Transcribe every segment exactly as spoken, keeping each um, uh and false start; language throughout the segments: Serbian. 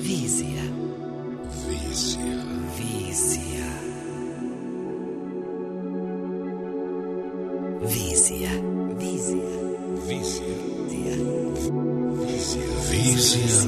Vizija. Vizija. Vizija. Vizija. Vizija. Vizija. Vizija. Vizija.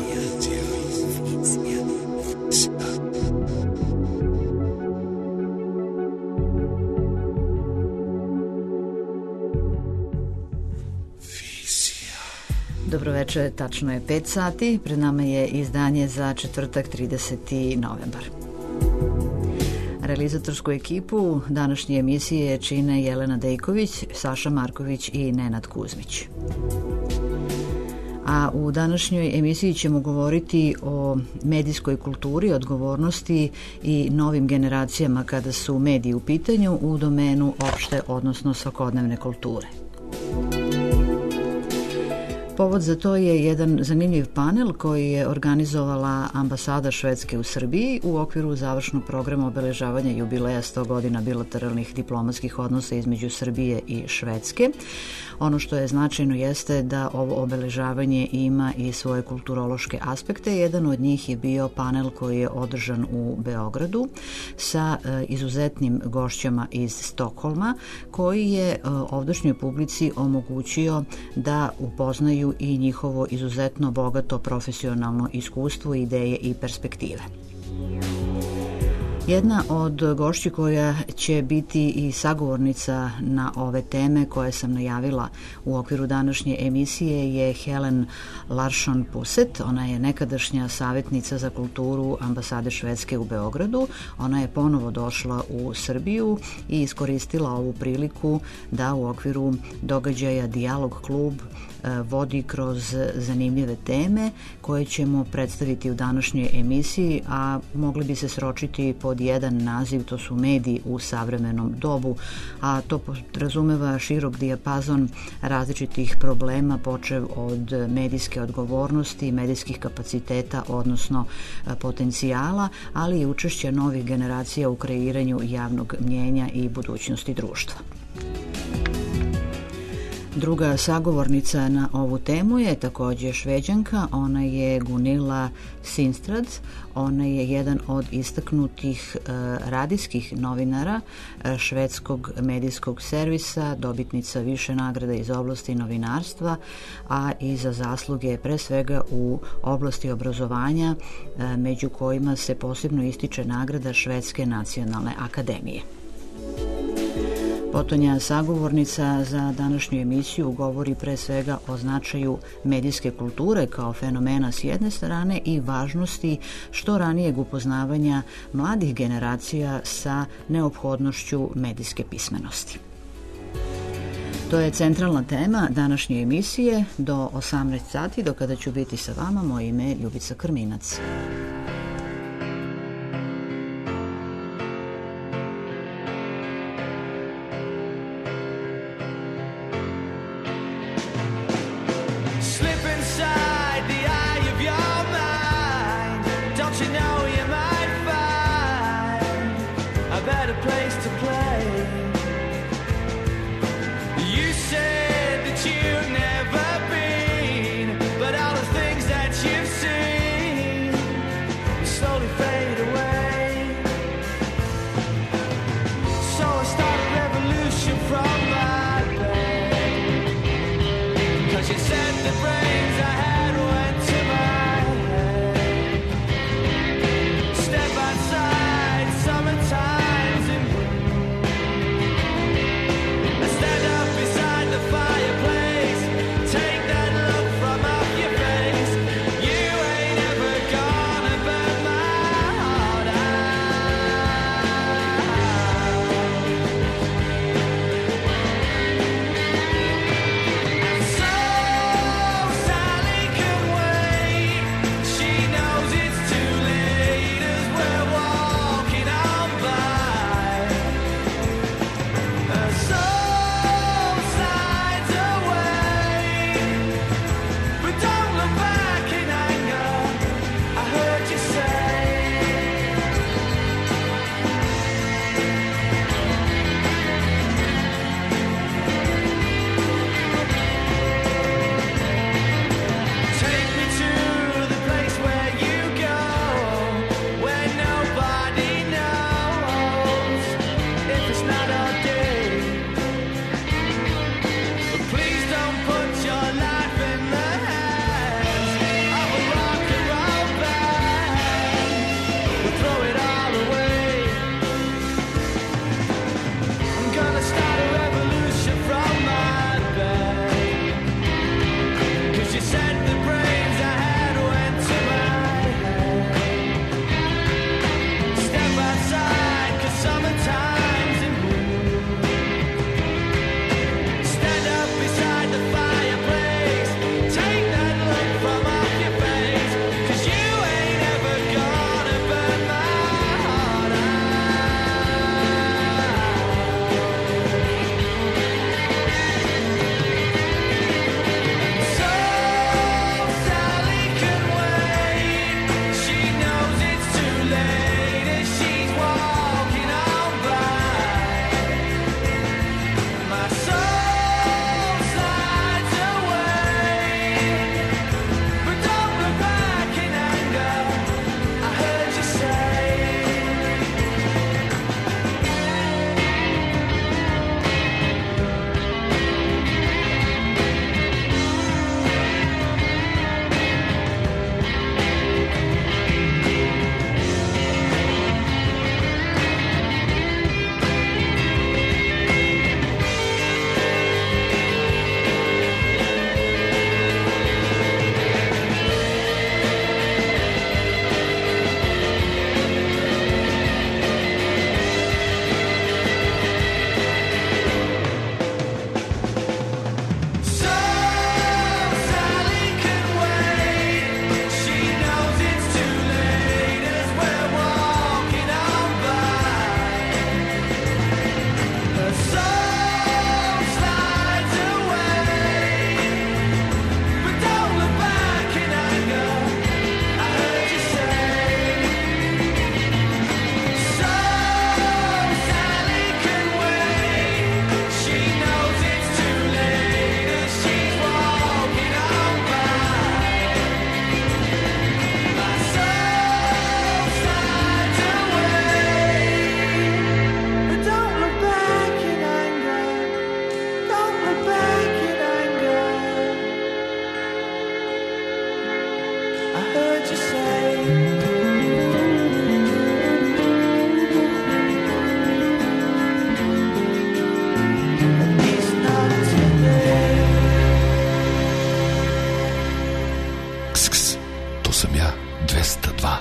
Dobroveče, tačno je pet sati, pred nama je izdanje za četvrtak trideseti novembar. Realizatorsku ekipu današnje emisije čine Jelena Dejković, Saša Marković i Nenad Kuzmić. A u današnjoj emisiji ćemo govoriti o medijskoj kulturi, odgovornosti i novim generacijama kada su mediji u pitanju u domenu opšte, odnosno svakodnevne kulture. Povod za to je jedan zanimljiv panel koji je organizovala ambasada Švedske u Srbiji u okviru završnog programa obeležavanja jubileja sto godina bilateralnih diplomatskih odnosa između Srbije i Švedske. Ono što je značajno jeste da ovo obeležavanje ima i svoje kulturološke aspekte. Jedan od njih je bio panel koji je održan u Beogradu sa izuzetnim gošćama iz Stokholma, koji je ovdašnjoj publici omogućio da upoznaju i njihovo izuzetno bogato profesionalno iskustvo, ideje i perspektive. Jedna od gošći koja će biti i sagovornica na ove teme koje sam najavila u okviru današnje emisije je Helen Larsson Puset. Ona je nekadašnja savjetnica za kulturu ambasade Švedske u Beogradu. Ona je ponovo došla u Srbiju i iskoristila ovu priliku da u okviru događaja Dijalog klub vodi kroz zanimljive teme koje ćemo predstaviti u današnjoj emisiji, a mogli bi se sročiti pod jedan naziv, to su mediji u savremenom dobu, a to podrazumeva širok dijapazon različitih problema, počev od medijske odgovornosti, medijskih kapaciteta, odnosno potencijala, ali i učešća novih generacija u kreiranju javnog mnjenja i budućnosti društva. Druga sagovornica na ovu temu je također Šveđanka, ona je Gunilla Sindstad. Ona je jedan od istaknutih e, radijskih novinara e, švedskog medijskog servisa, dobitnica više nagrada iz oblasti novinarstva, a i za zasluge pre svega u oblasti obrazovanja, e, među kojima se posebno ističe nagrada Švedske nacionalne akademije. Potonja sagovornica za današnju emisiju govori pre svega o značaju medijske kulture kao fenomena s jedne strane i važnosti što ranijeg upoznavanja mladih generacija sa neophodnošću medijske pismenosti. To je centralna tema današnje emisije do osamnaest sati, do kada ću biti sa vama. Moje ime je Ljubica Krminac. Step outside, summertime's in bloom. двеста два.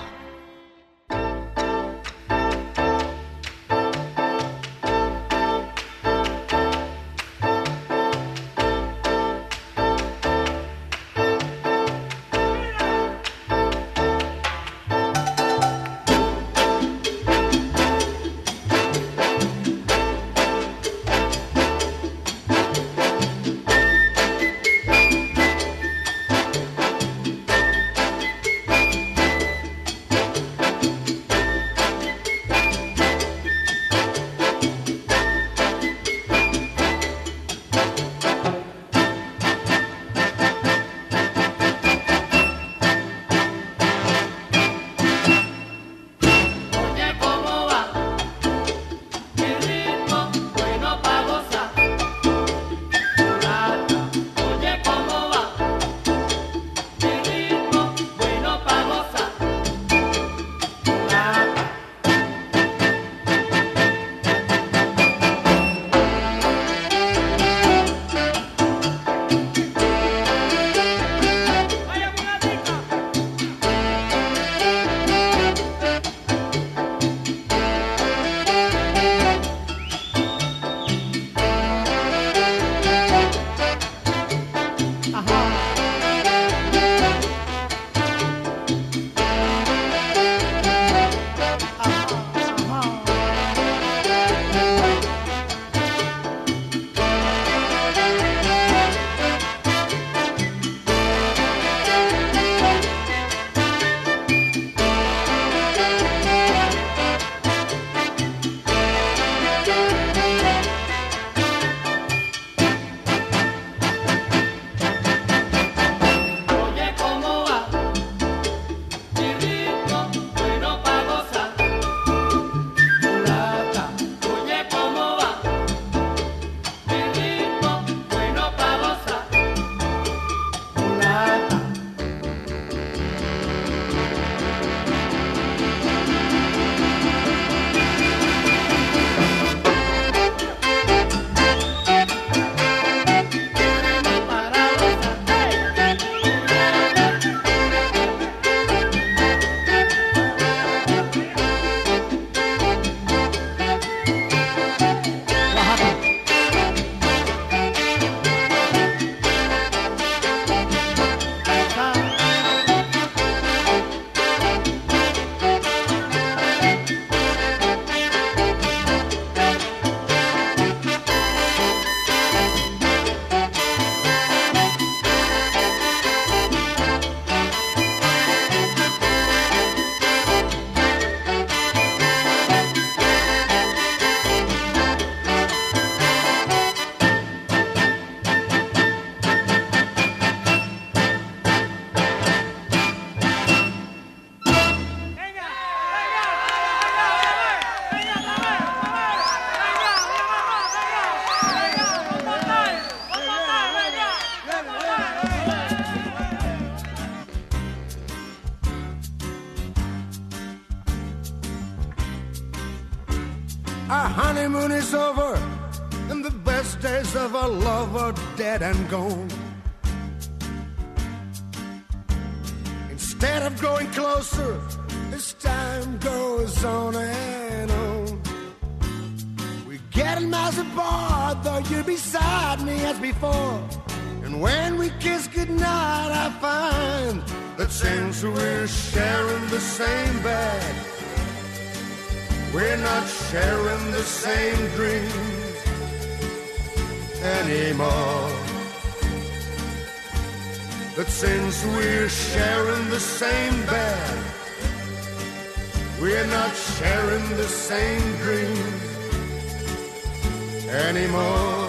Our honeymoon is over, and the best days of our love are dead and gone. Instead of growing closer, as time goes on and on, we're getting miles apart, though you're beside me as before. And when we kiss goodnight, I find that since we're sharing the same bed, we're not sharing the same dreams anymore. That since we're sharing the same bed, we're not sharing the same dreams anymore.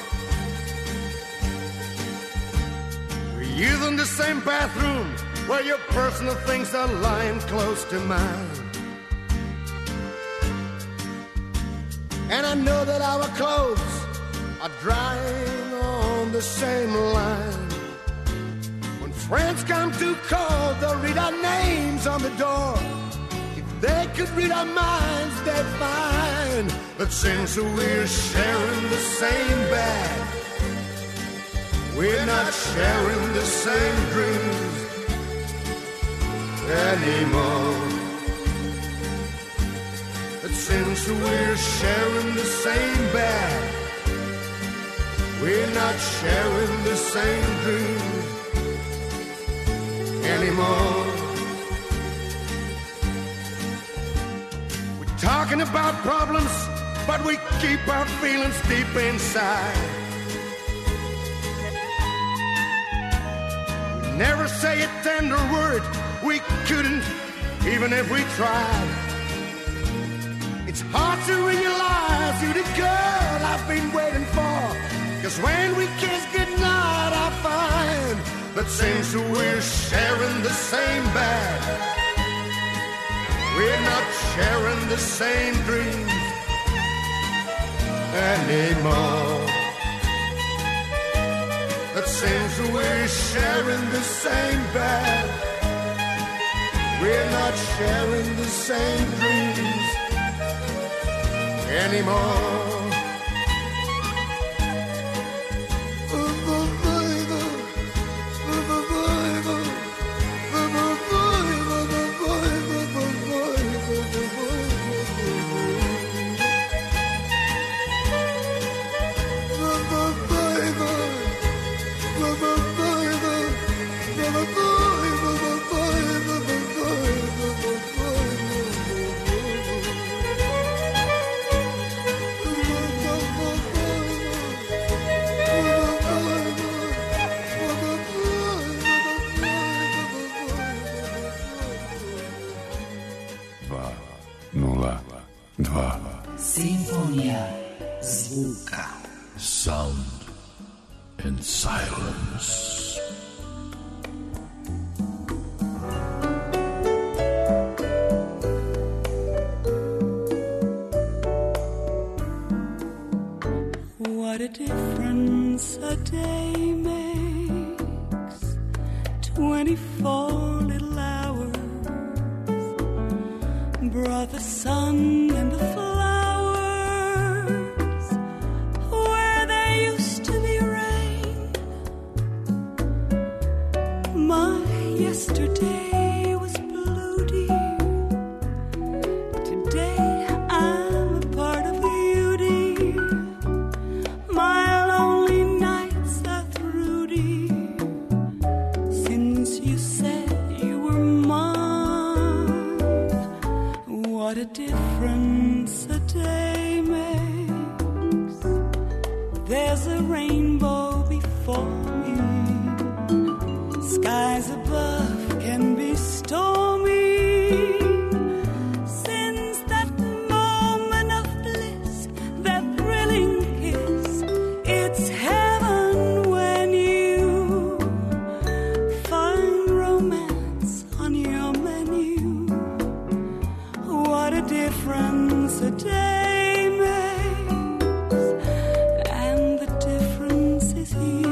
We're using the same bathroom where your personal things are lying close to mine. And I know that our clothes are drying on the same line. When friends come to call, they'll read our names on the door. If they could read our minds, they'd find that since we're sharing the same bed, we're not sharing the same dreams anymore. But since we're sharing the same bed, we're not sharing the same dreams anymore. We're talking about problems, but we keep our feelings deep inside. We never say a tender word, we couldn't, even if we tried. It's hard to realize you're the girl I've been waiting for, 'cause when we kiss goodnight I find that since we're sharing the same bed, we're not sharing the same dreams anymore. That since we're sharing the same bed, we're not sharing the same dreams anymore. Simfonija zvuka. Sound and silence. What a difference a day makes. Twenty-four little hours brought the sun and the flowers. Yesterday was blue, dear. Today I'm a part of you, dear. My lonely nights are through, dear. Since you said you were mine, what a difference a day makes. There's a rainbow before me. Skies above can be stormy. Since that moment of bliss, that thrilling kiss, it's heaven when you find romance on your menu. What a difference a day makes, and the difference is you.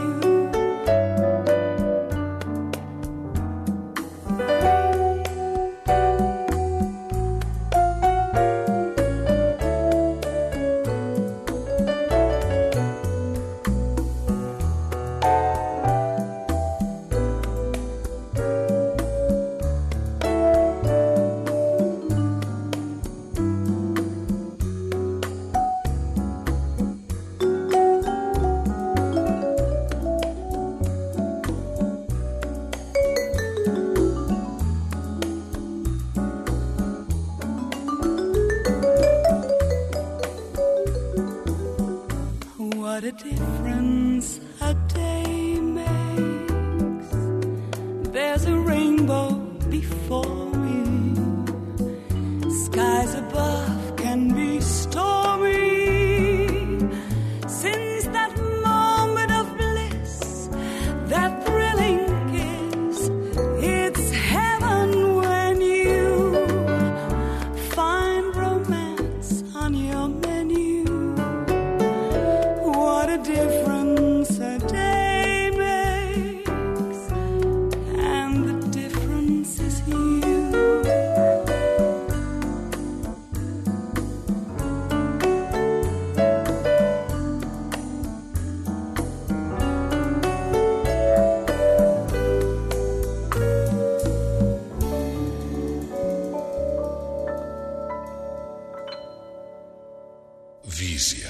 Vizija.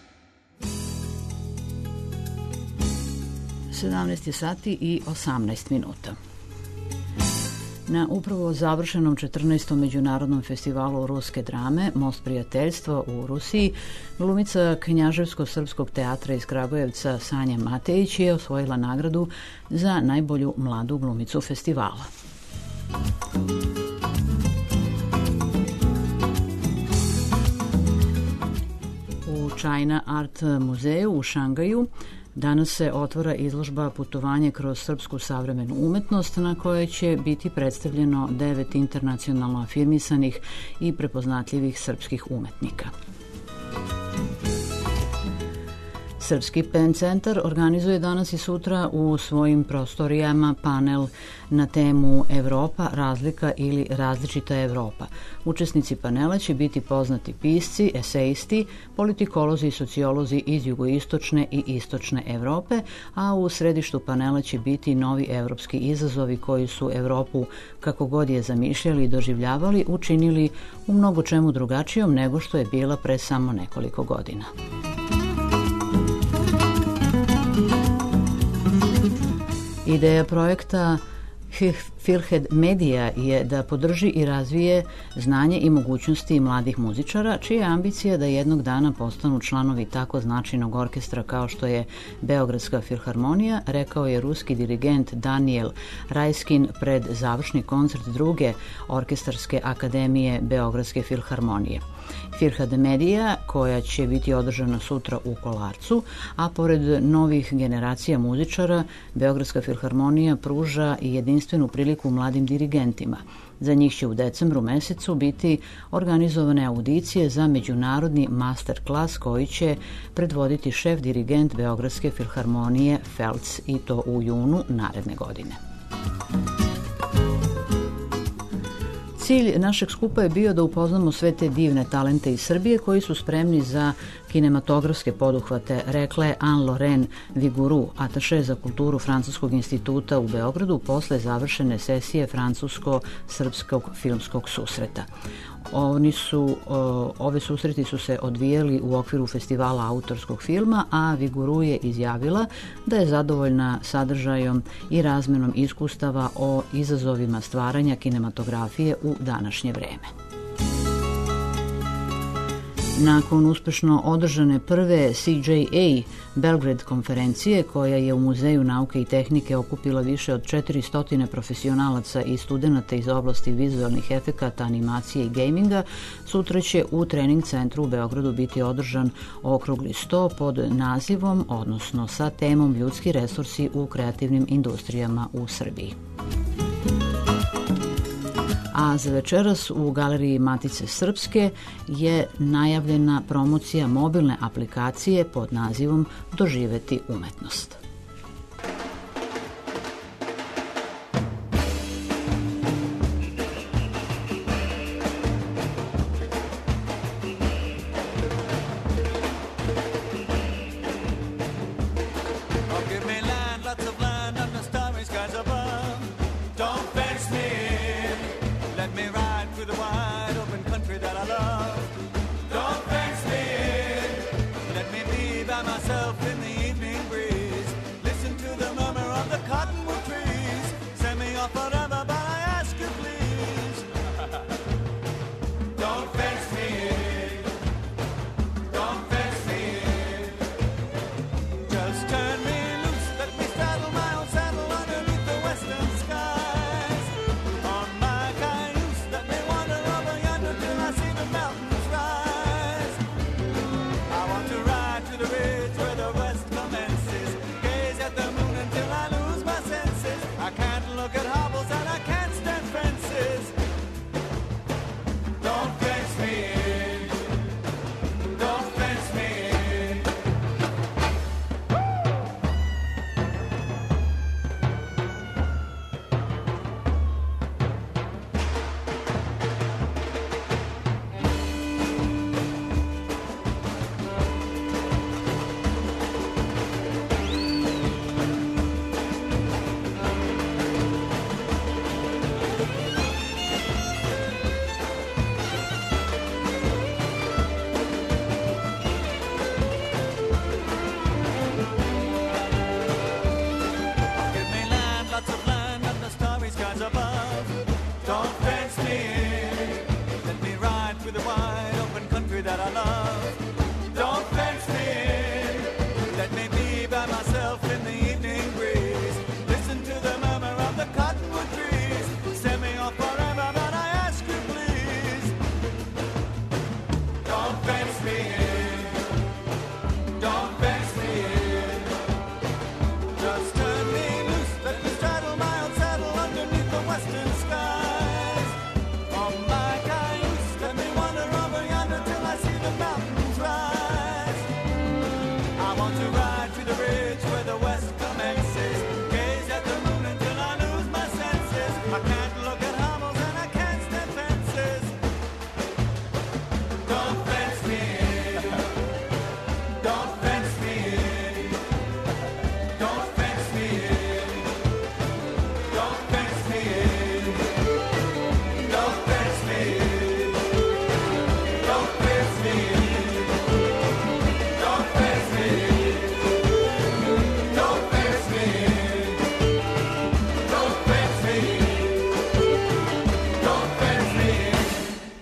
sedamnaest sati i osamnaest minuta. Na upravo završenom četrnaestom međunarodnom festivalu ruske drame Most prijateljstva u Rusiji, glumica Knjaževsko-srpskog teatra iz Kragujevca Sanja Matejić je osvojila nagradu za najbolju mladu glumicu festivala. U China Art muzeju u Šangaju danas se otvara izložba Putovanje kroz srpsku savremenu umetnost, na kojoj će biti predstavljeno devet internacionalno afirmisanih i prepoznatljivih srpskih umetnika. Srpski Pen centar organizuje danas i sutra u svojim prostorijama panel na temu Evropa, razlika ili različita Evropa. Učesnici panela će biti poznati pisci, esejisti, politikolozi i sociolozi iz jugoistočne i istočne Evrope, a u središtu panela će biti novi evropski izazovi koji su Evropu, kako god je zamišljali i doživljavali, učinili u mnogo čemu drugačijom nego što je bila pre samo nekoliko godina. Ideja projekta Filhed Medija je da podrži i razvije znanje i mogućnosti mladih muzičara, čija je ambicija da jednog dana postanu članovi tako značajnog orkestra kao što je Beogradska filharmonija, rekao je ruski dirigent Daniel Rajskin pred završni koncert druge orkestarske akademije Beogradske filharmonije. Filhed Medija, koja će biti održana sutra u Kolarcu, a pored novih generacija muzičara, Beogradska filharmonija pruža i jedinstvenu priliku mladim dirigentima. Za njih će u decembru mesecu biti organizovane audicije za međunarodni master klas koji će predvoditi šef dirigent Beogradske filharmonije Felc, i to u junu naredne godine. Cilj našeg skupa je bio da upoznamo sve te divne talente iz Srbije koji su spremni za kinematografske poduhvate, rekla je Anne-Lorraine Vigouroux, ataše za kulturu Francuskog instituta u Beogradu posle završene sesije francusko-srpskog filmskog susreta. Oni su, o, ove susreti su se odvijali u okviru festivala autorskog filma, a Vigouroux je izjavila da je zadovoljna sadržajom i razmenom iskustava o izazovima stvaranja kinematografije u današnje vreme. Nakon uspešno održane prve C J A Belgrade konferencije, koja je u Muzeju nauke i tehnike okupila više od četiristo profesionalaca i studenata iz oblasti vizualnih efekata, animacije i gaminga, sutra će u trening centru u Beogradu biti održan okrugli sto pod nazivom, odnosno sa temom ljudski resursi u kreativnim industrijama u Srbiji. A za večeras u Galeriji Matice Srpske je najavljena promocija mobilne aplikacije pod nazivom Doživeti umetnost. Myself in the evening breeze.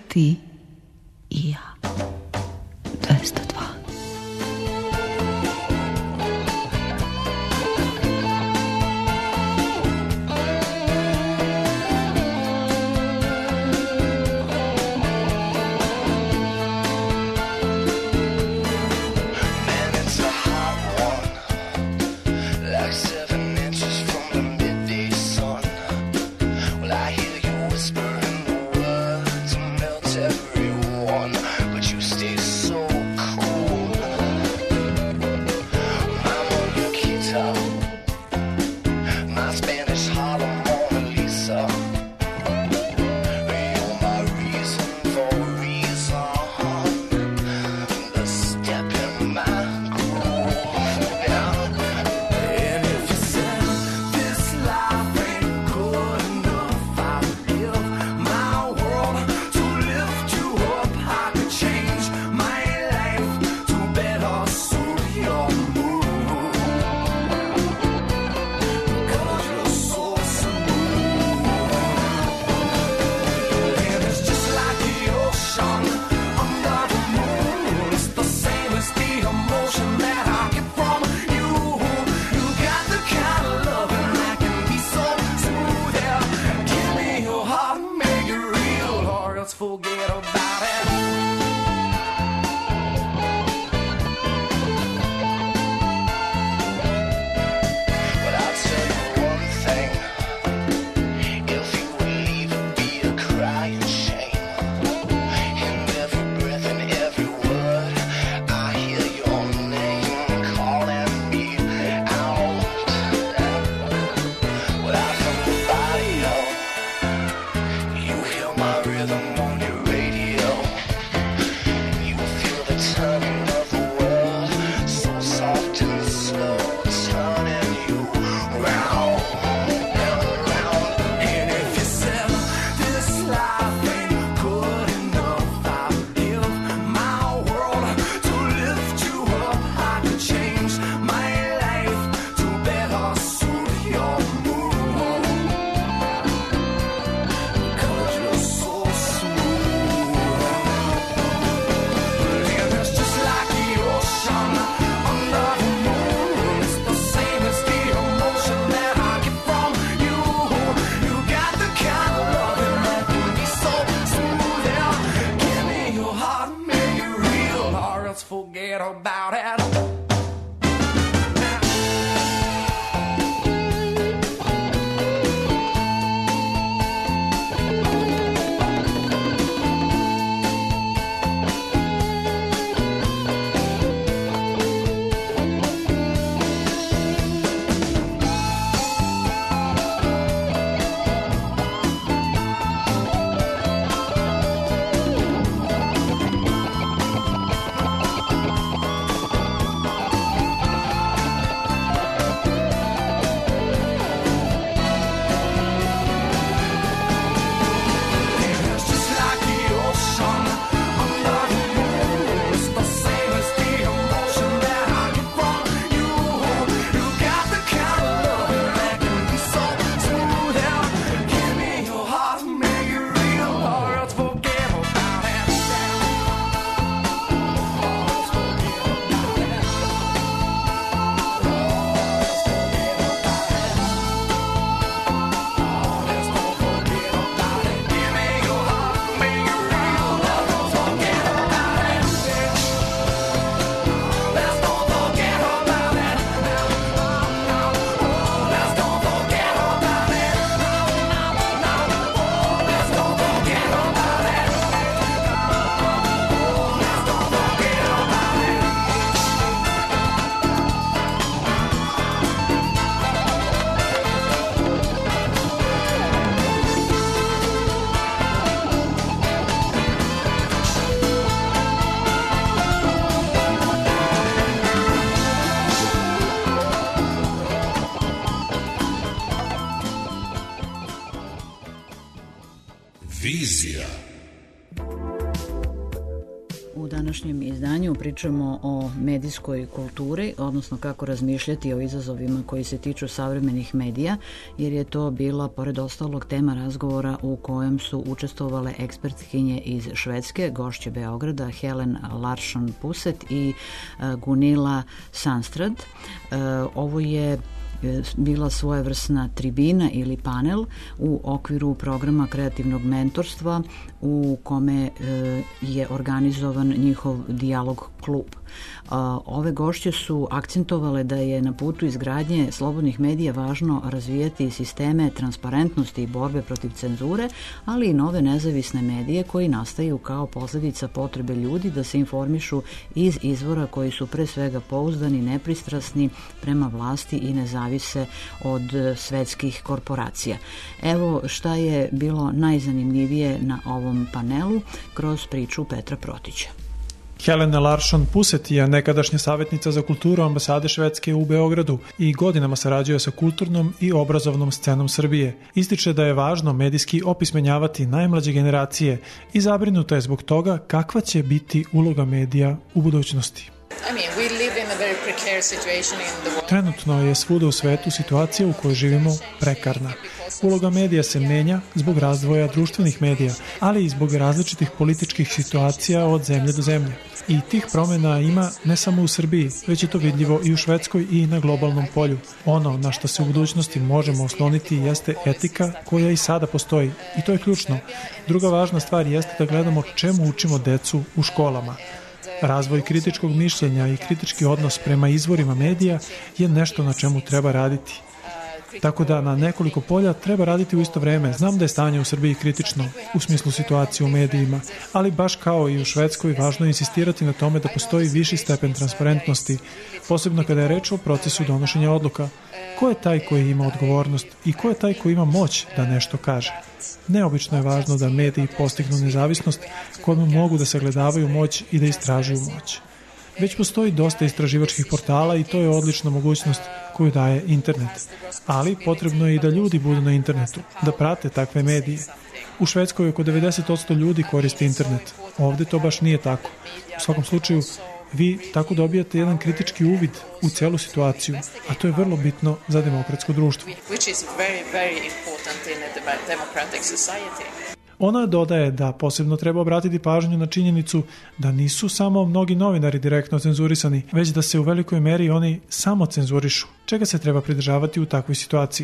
ti i ja. dvesta dva. Vizija. U današnjem izdanju pričamo o medijskoj kulturi, odnosno kako razmišljati o izazovima koji se tiču savremenih medija, jer je to bila, pored ostalog, tema razgovora u kojem su učestvovale ekspertkinje iz Švedske, gošće Beograda, Helen Larsson Puset i Gunilla Sandstrand. Ovo je bila svojevrsna tribina ili panel u okviru programa kreativnog mentorstva u kome je organizovan njihov dijalog klub. Ove gošće su akcentovale da je na putu izgradnje slobodnih medija važno razvijati sisteme transparentnosti i borbe protiv cenzure, ali i nove nezavisne medije koji nastaju kao posljedica potrebe ljudi da se informišu iz izvora koji su pre svega pouzdani, nepristrasni prema vlasti i ne zavise od svetskih korporacija. Evo šta je bilo najzanimljivije na ovom panelu kroz priču Petra Protića. Helen Larsson Puset je nekadašnja savjetnica za kulturu ambasade Švedske u Beogradu i godinama sarađuje sa kulturnom i obrazovnom scenom Srbije. Ističe da je važno medijski opismenjavati najmlađe generacije i zabrinuta je zbog toga kakva će biti uloga medija u budućnosti. Trenutno je svuda u svetu situacija u kojoj živimo prekarna. Uloga medija se menja zbog razdvoja društvenih medija, ali i zbog različitih političkih situacija od zemlje do zemlje. I tih promjena ima ne samo u Srbiji, već je to vidljivo i u Švedskoj i na globalnom polju. Ono na što se u budućnosti možemo osloniti jeste etika koja i sada postoji i to je ključno. Druga važna stvar jeste da gledamo čemu učimo decu u školama. Razvoj kritičkog mišljenja i kritički odnos prema izvorima medija je nešto na čemu treba raditi. Tako da na nekoliko polja treba raditi u isto vreme. Znam da je stanje u Srbiji kritično u smislu situacije u medijima, ali baš kao i u Švedskoj važno je insistirati na tome da postoji viši stepen transparentnosti, posebno kada je reč o procesu donošenja odluka. Ko je taj koji ima odgovornost i ko je taj koji ima moć da nešto kaže? Neobično je važno da mediji postignu nezavisnost kojom mogu da sagledavaju moć i da istražuju moć. Već postoji dosta istraživačkih portala i to je odlična mogućnost koju daje internet. Ali potrebno je i da ljudi budu na internetu, da prate takve medije. U Švedskoj oko devedeset posto ljudi koristi internet. Ovdje to baš nije tako. U svakom slučaju, vi tako dobijate jedan kritički uvid u celu situaciju, a to je vrlo bitno za demokratsko društvo. Ona dodaje da posebno treba obratiti pažnju na činjenicu da nisu samo mnogi novinari direktno cenzurisani, već da se u velikoj meri oni samo cenzurišu. Čega se treba pridržavati u takvoj situaciji?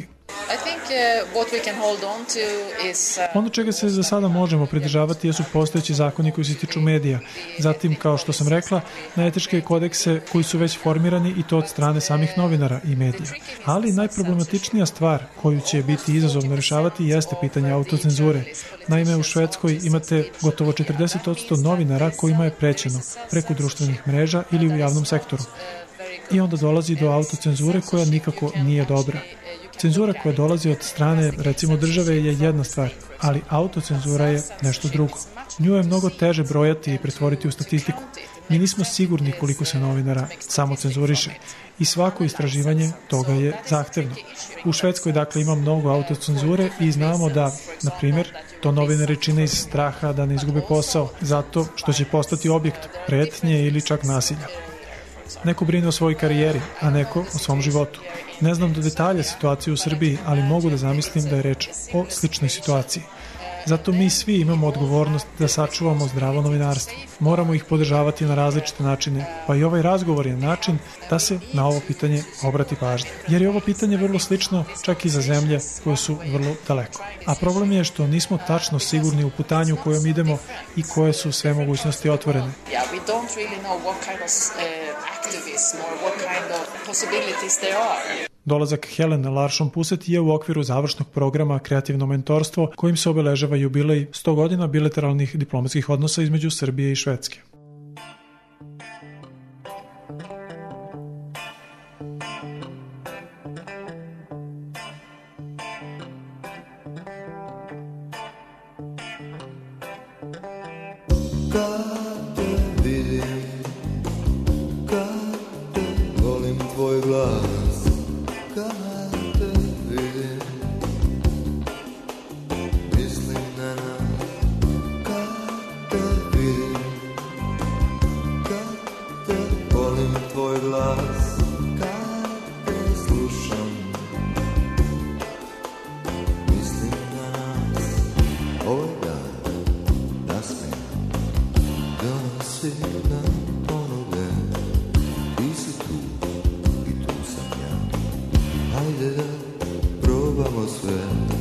Ono čega se za sada možemo pridržavati jesu postojeći zakoni koji se tiču medija. Zatim, kao što sam rekla, na etičke kodekse koji su već formirani i to od strane samih novinara i medija. Ali najproblematičnija stvar koju će biti izazovno rješavati jeste pitanje autocenzure. Naime, u Švedskoj imate gotovo četrdeset posto novinara kojima je prećeno preko društvenih mreža ili u javnom sektoru. I onda dolazi do autocenzure koja nikako nije dobra. Cenzura koja dolazi od strane, recimo, države je jedna stvar, ali autocenzura je nešto drugo. Nju je mnogo teže brojati i pretvoriti u statistiku. Mi nismo sigurni koliko se novinara samo cenzuriše i svako istraživanje toga je zahtevno. U Švedskoj, dakle, ima mnogo autocenzure i znamo da, na primjer, to novinari čine iz straha da ne izgube posao, zato što će postati objekt pretnje ili čak nasilja. Neko brine o svojoj karijeri, a neko o svom životu. Ne znam do detalja situaciju u Srbiji, ali mogu da zamislim da je reč o sličnoj situaciji. Zato mi svi imamo odgovornost da sačuvamo zdravo novinarstvo. Moramo ih podržavati na različite načine, pa i ovaj razgovor je način da se na ovo pitanje obrati pažnja. Jer je ovo pitanje vrlo slično čak i za zemlje koje su vrlo daleko. A problem je što nismo tačno sigurni u putanju u kojom idemo i koje su sve mogućnosti otvorene. Yeah, we don't really know what kind of uh, activism or what kind of possibilities there are. Dolazak Helen Larsson Puset je u okviru završnog programa Kreativno mentorstvo kojim se obeležava jubilej sto godina bilateralnih diplomatskih odnosa između Srbije i Švedske. se nam ponude. Ti si tu i tu sam ja. Hajde da probamo sve.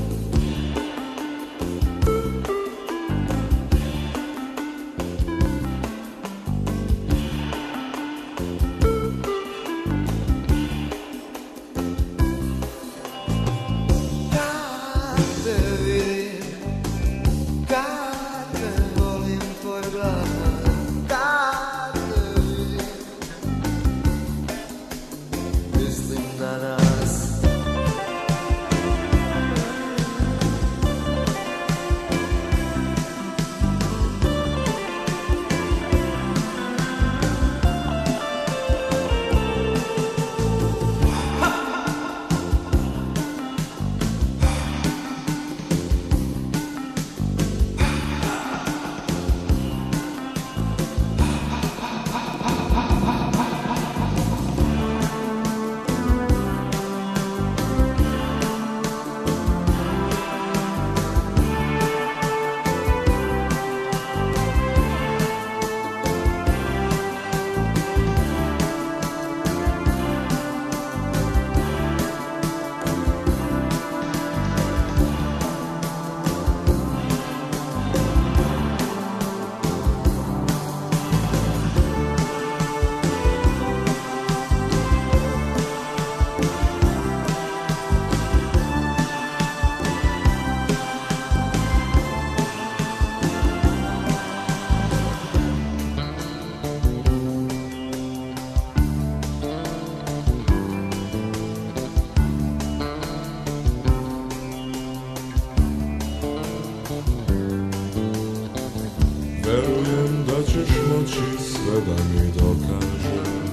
Verujem da ćeš moći sve da mi dokažeš.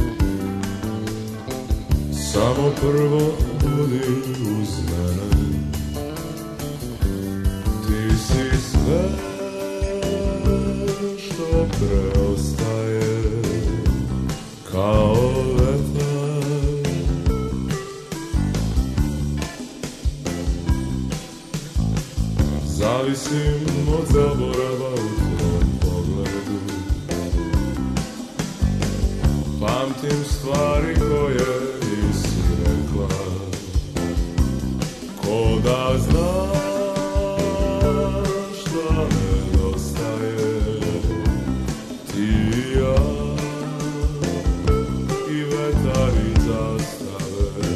Samo prvo budi uz mene. Ti si sve što preostaje kao vetar. Zavisim od zaborava u tvom pogledu. Pamtim stvari koje nisi rekla, ko da znaš šta nedostaje. Ti i ja i vetar i zastave.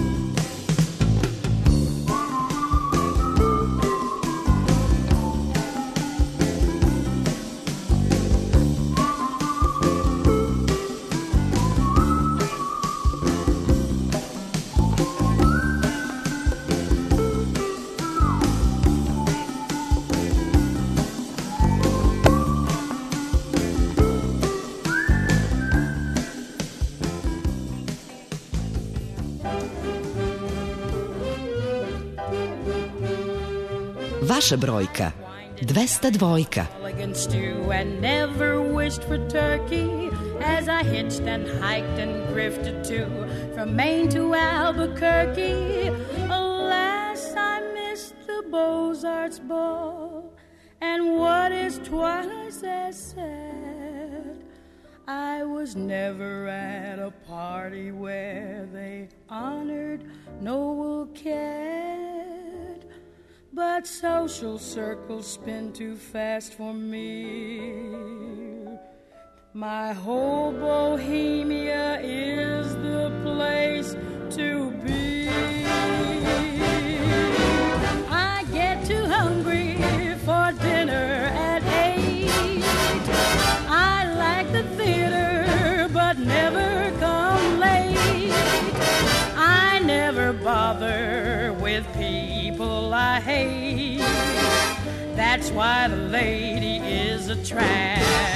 Vaša brojka dvesta dvojka. Against you and never wished for Turkey as I hitched and hiked and drifted too from Maine to Albuquerque. Alas, I missed the Beaux-Arts ball, and what is twice as sad, I was never at a party where they honored Noel Cad. But social circles spin too fast for me. My whole Bohemia is the place to be. I get too hungry for dinner at eight. I like the theater but never come late. I never bother with people I hate. That's why the lady is a trap.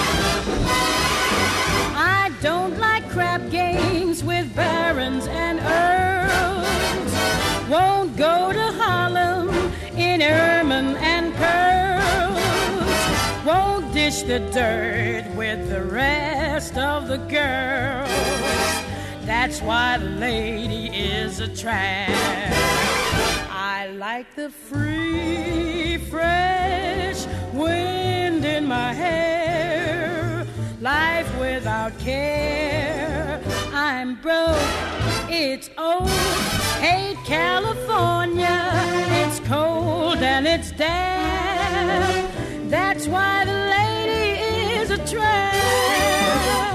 I don't like crap games with barons and earls. Won't go to Harlem in ermine and pearls. Won't dish the dirt with the rest of the girls. That's why the lady is a trap. I like the free, fresh wind in my hair. without care. I'm broke, it's old, hate California. It's cold and it's damp. That's why the lady is a tramp.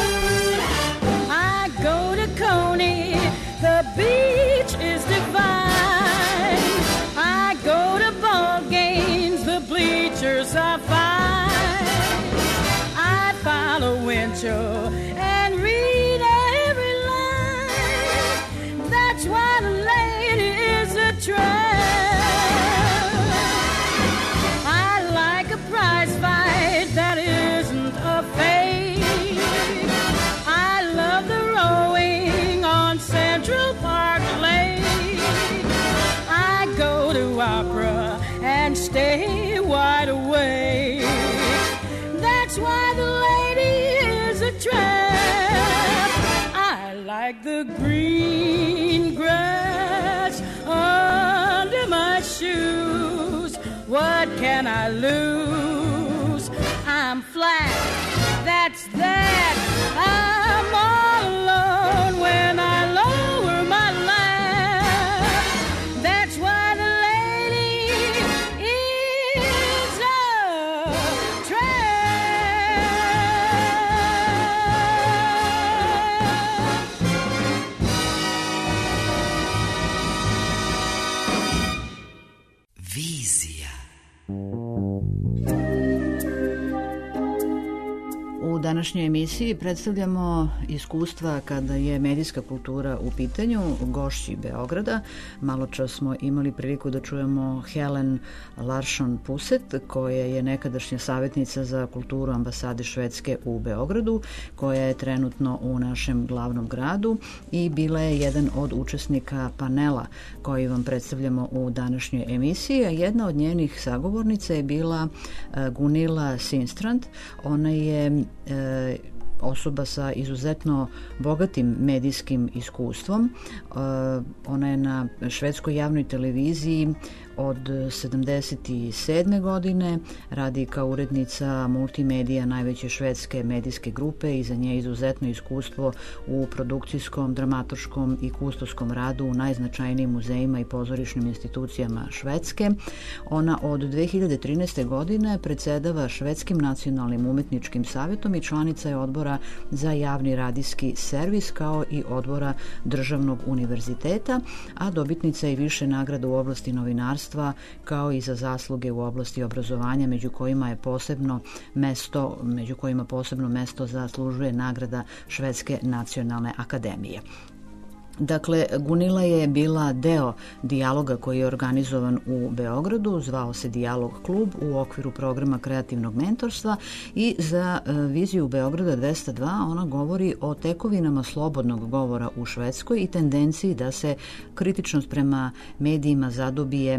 I go to Coney, the beach is divine. I go to ball games, the bleachers are fine. I follow Winchell and read every line. That's why the lady is a tramp. I like a prize fight that isn't a fake. I love the rowing on Central Park Lake. I go to opera and stay wide awake. That's why the lady is a tramp. I like the green grass under my shoes. What can I lose? I'm flat, that's that. I'm all alone when I lower my laugh. That's why the lady is a tramp. Vizija. U današnjoj emisiji predstavljamo iskustva kada je medijska kultura u pitanju, gošći Beograda. Malo čas smo imali priliku da čujemo Helen Larsson Puset, koja je nekadašnja savjetnica za kulturu ambasade Švedske u Beogradu, koja je trenutno u našem glavnom gradu i bila je jedan od učesnika panela koji vam predstavljamo u današnjoj emisiji. A jedna od njenih sagovornica je bila Gunilla Sindstrand. Ona je e, osoba sa izuzetno bogatim medijskim iskustvom. E, ona je na švedskoj javnoj televiziji od sedamdeset sedme godine, radi kao urednica multimedija najveće švedske medijske grupe i za nje izuzetno iskustvo u produkcijskom, dramatoškom i kustoskom radu u najznačajnijim muzejima i pozorišnim institucijama Švedske. Ona od dve hiljade trinaeste. godine predsedava Švedskim nacionalnim umetničkim savjetom i članica je odbora za javni radijski servis kao i odbora Državnog univerziteta, a dobitnica je više nagrada u oblasti novinarstva kao i za zasluge u oblasti obrazovanja, među kojima je posebno mesto, među kojima posebno mesto zaslužuje nagrada Švedske nacionalne akademije. Dakle, Gunilla je bila deo dijaloga koji je organizovan u Beogradu, zvao se Dijalog klub u okviru programa kreativnog mentorstva i za viziju Beograda dvesta dva ona govori o tekovinama slobodnog govora u Švedskoj i tendenciji da se kritičnost prema medijima zadobije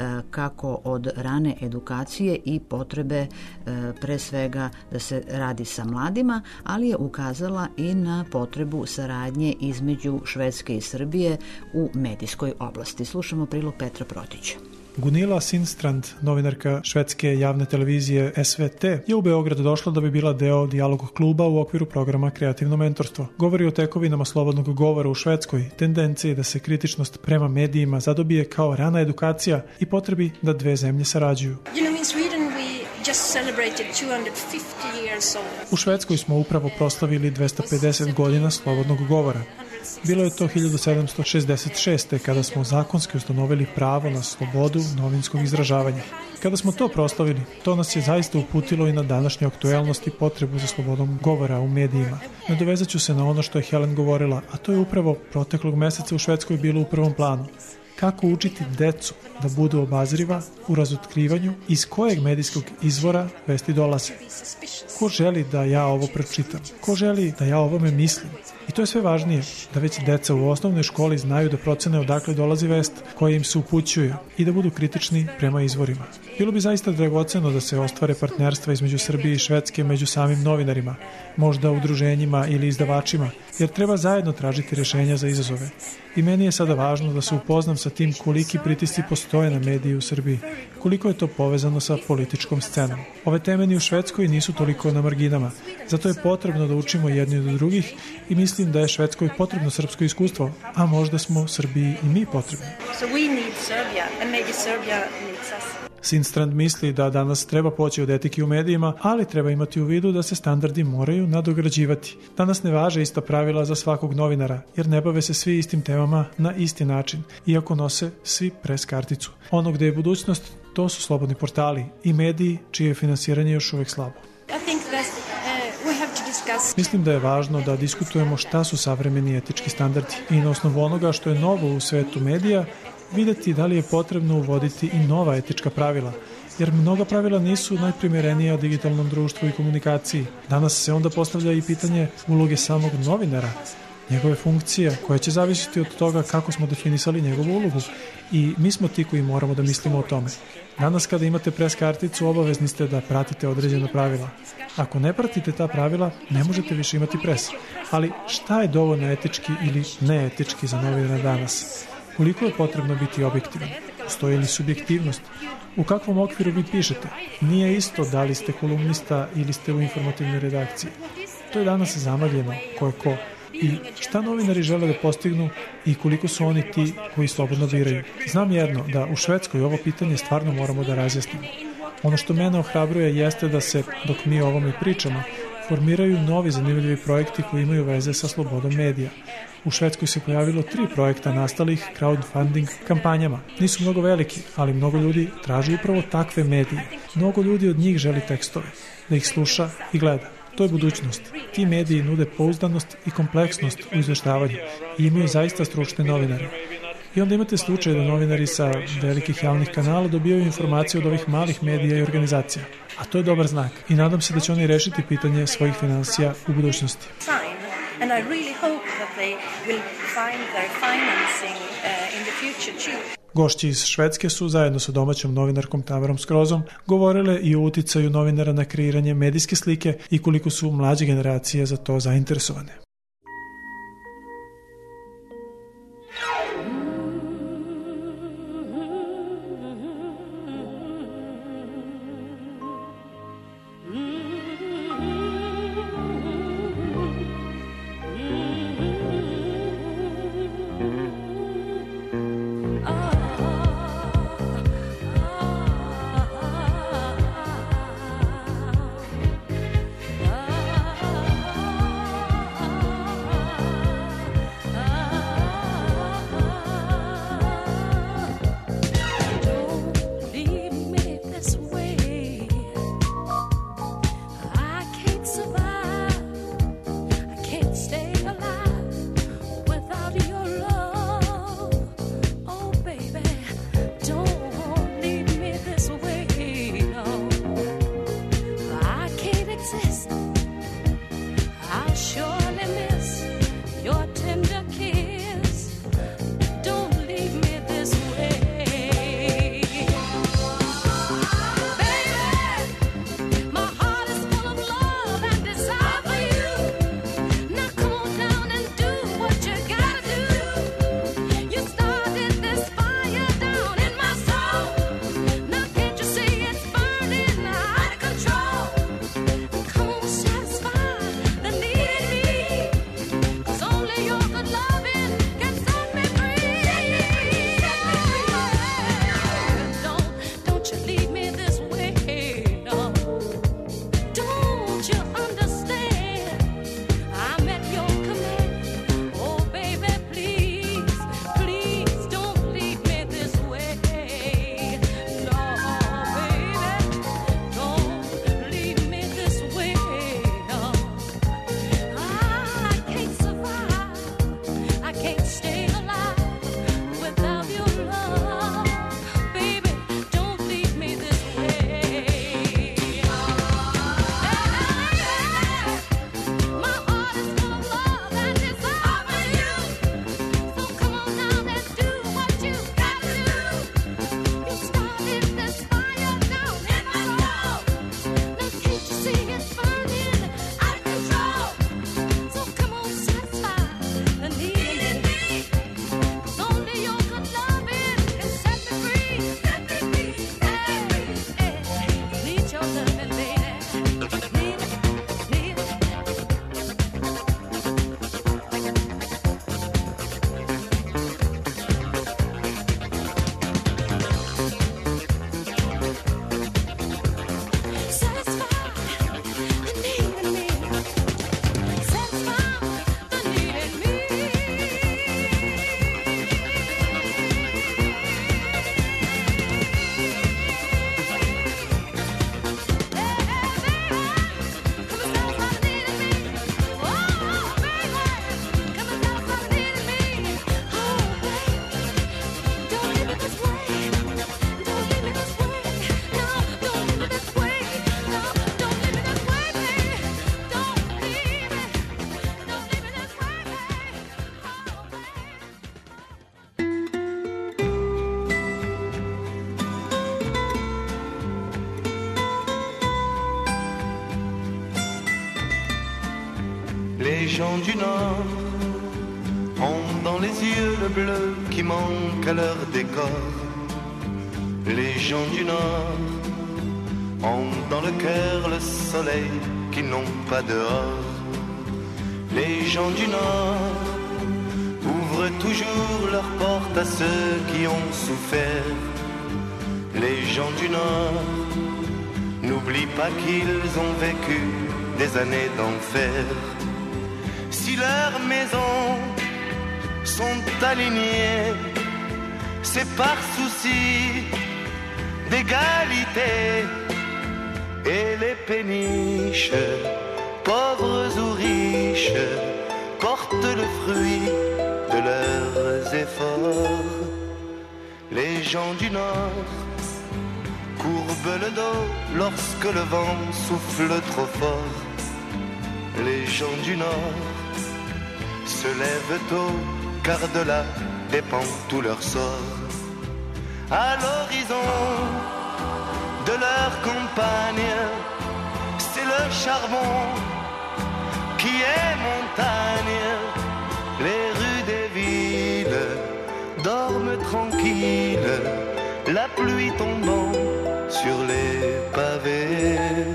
kako od rane edukacije i potrebe pre svega da se radi sa mladima, ali je ukazala i na potrebu saradnje između Švedske i Srbije u medijskoj oblasti. Slušamo prilog Petra Protića. Gunilla Sindstrand, novinarka švedske javne televizije S V T, je u Beograd došla da bi bila deo dijalog kluba u okviru programa Kreativno mentorstvo. Govori o tekovinama slobodnog govora u Švedskoj, tendenciji da se kritičnost prema medijima zadobije kao rana edukacija i potrebi da dve zemlje sarađuju. You know, in Sweden we just celebrated two hundred fifty years old. U Švedskoj smo upravo proslavili dvesta pedeset godina slobodnog govora. Bilo je to hiljadu sedamsto šezdeset šeste. kada smo zakonski ustanovili pravo na slobodu novinskog izražavanja. Kada smo to proslavili, to nas je zaista uputilo i na današnju aktuelnost i potrebu za slobodom govora u medijima. Nadovezat ću se na ono što je Helen govorila, a to je upravo proteklog meseca u Švedskoj bilo u prvom planu. Kako učiti decu da budu obazriva u razotkrivanju iz kojeg medijskog izvora vesti dolaze. Ko želi da ja ovo pročitam? Ko želi da ja ovome mislim? I to je sve važnije, da već deca u osnovnoj školi znaju da procene odakle dolazi vest koja im se upućuje i da budu kritični prema izvorima. Bilo bi zaista dragoceno da se ostvare partnerstva između Srbije i Švedske među samim novinarima, možda udruženjima ili izdavačima, jer treba zajedno tražiti rješenja za izazove. I meni je sada važno da se upoznam sa sa tim koliki pritisci postoje na mediji u Srbiji, koliko je to povezano sa političkom scenom. Ove teme ni u Švedskoj nisu toliko na marginama, zato je potrebno da učimo jedni od drugih i mislim da je Švedskoj potrebno srpsko iskustvo, a možda smo Srbiji i mi potrebni. So we need Serbia and maybe Serbia needs us. Sindstrand misli da danas treba poći od etike u medijima, ali treba imati u vidu da se standardi moraju nadograđivati. Danas ne važe ista pravila za svakog novinara, jer ne bave se svi istim temama na isti način, iako nose svi pres karticu. Ono gde je budućnost, to su slobodni portali i mediji čije je finansiranje još uvek slabo. Mislim da je važno da diskutujemo šta su savremeni etički standardi i na osnovu onoga što je novo u svetu medija, videti da li je potrebno uvoditi i nova etička pravila, jer mnoga pravila nisu najprimjerenija digitalnom društvu i komunikaciji. Danas se onda postavlja i pitanje uloge samog novinara, njegove funkcije, koja će zavisiti od toga kako smo definisali njegovu ulogu i mi smo ti koji moramo da mislimo o tome. Danas kada imate pres karticu, obavezni ste da pratite određena pravila. Ako ne pratite ta pravila, ne možete više imati pres. Ali šta je dovoljno etički ili neetički za novinara danas? Koliko je potrebno biti objektivan? Postoji li subjektivnost? U kakvom okviru vi pišete? Nije isto da li ste kolumnista ili ste u informativnoj redakciji. To je danas zamagljeno, ko je ko. I šta novinari žele da postignu i koliko su oni ti koji slobodno biraju. Znam jedno, da u Švedskoj ovo pitanje stvarno moramo da razjasnimo. Ono što mene ohrabruje jeste da se, dok mi o ovome pričamo, formiraju novi zanimljivi projekti koji imaju veze sa slobodom medija. U Švedskoj se pojavilo tri projekta nastalih crowdfunding kampanjama. Nisu mnogo veliki, ali mnogo ljudi traži upravo takve medije. Mnogo ljudi od njih želi tekstove, da ih sluša i gleda. To je budućnost. Ti mediji nude pouzdanost i kompleksnost u izveštavanju i imaju zaista stručne novinare. I onda imate slučaj da novinari sa velikih javnih kanala dobijaju informacije od ovih malih medija i organizacija. A to je dobar znak i nadam se da će oni rešiti pitanje svojih finansija u budućnosti. And I really hope that they will find their financing uh, in the future too. Gošći iz Švedske su zajedno sa domaćom novinarkom Tamarom Skrozom govorile i o uticaju novinara na kreiranje medijske slike i koliko su mlađe generacije za to zainteresovane. Ah Les gens du Nord ont dans les yeux le bleu qui manque à leur décor. Les gens du Nord ont dans le cœur le soleil qu'ils n'ont pas dehors. Les gens du Nord ouvrent toujours leurs portes à ceux qui ont souffert. Les gens du Nord n'oublient pas qu'ils ont vécu des années d'enfer. Si leurs maisons sont alignées, c'est par souci d'égalité. Et les péniches, pauvres ou riches, portent le fruit de leurs efforts. Les gens du Nord courbent le dos lorsque le vent souffle trop fort. Les gens du Nord se lèvent tôt car de là dépend tout leur sort. À l'horizon de leur campagne, c'est le charbon qui est montagne. Les rues des villes dorment tranquilles, la pluie tombant sur les pavés.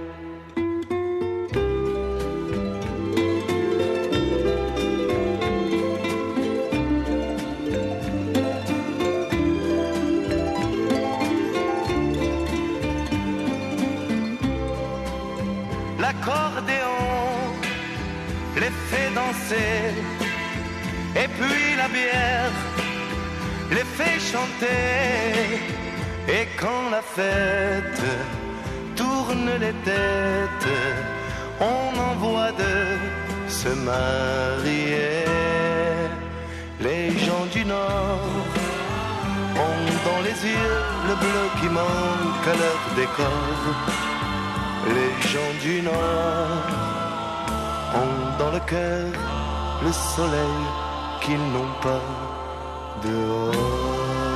L'accordéon les fait danser, et puis la bière les fait chanter. Et quand la fête tourne les têtes, on envoie de se marier. Les gens du Nord ont dans les yeux le bleu qui manque à leur décor. Les gens du Nord ont dans le cœur le soleil qu'ils n'ont pas dehors.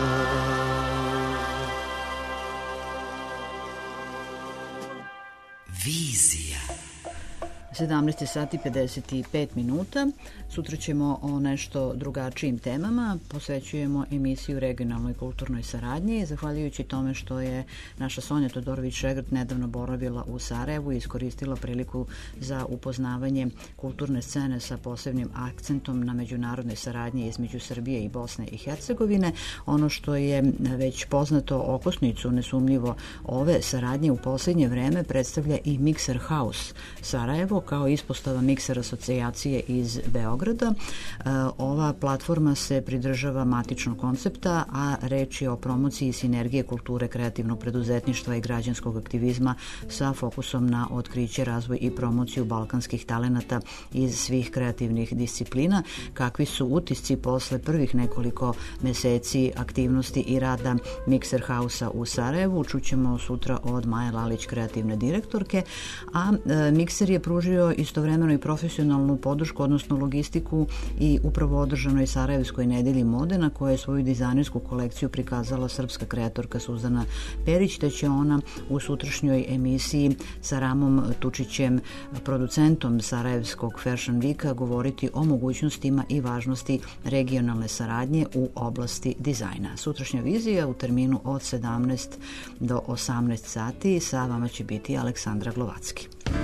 Vizija. sedamnaest sati pedeset pet minuta. Sutra ćemo o nešto drugačijim temama. Posvećujemo emisiju regionalnoj kulturnoj saradnji. Zahvaljujući tome što je naša Sonja Todorović-Šegrt nedavno boravila u Sarajevu i iskoristila priliku za upoznavanje kulturne scene sa posebnim akcentom na međunarodnoj saradnji između Srbije i Bosne i Hercegovine. Ono što je već poznato okosnicu nesumljivo ove saradnje u posljednje vreme predstavlja i Mixer House Sarajevo kao ispostava Mixer asocijacije iz Beograda. Ova platforma se pridržava matičnog koncepta, a reč je o promociji sinergije kulture, kreativnog preduzetništva i građanskog aktivizma sa fokusom na otkriće, razvoj i promociju balkanskih talenata iz svih kreativnih disciplina. Kakvi su utisci posle prvih nekoliko meseci aktivnosti i rada Mixer House-a u Sarajevu? Čućemo sutra od Maje Lalić, kreativne direktorke, a Mixer je pružio istovremeno i profesionalnu podršku, odnosno logistiku i upravo održanoj Sarajevskoj nedelji mode, na kojoj je svoju dizajnersku kolekciju prikazala srpska kreatorka Suzana Perić, te će ona u sutrašnjoj emisiji sa Ramom Tučićem, producentom Sarajevskog Fashion Weeka, govoriti o mogućnostima i važnosti regionalne saradnje u oblasti dizajna. Sutrašnja vizija u terminu od sedamnaest do osamnaest sati. Sa vama će biti Aleksandra Glovacki.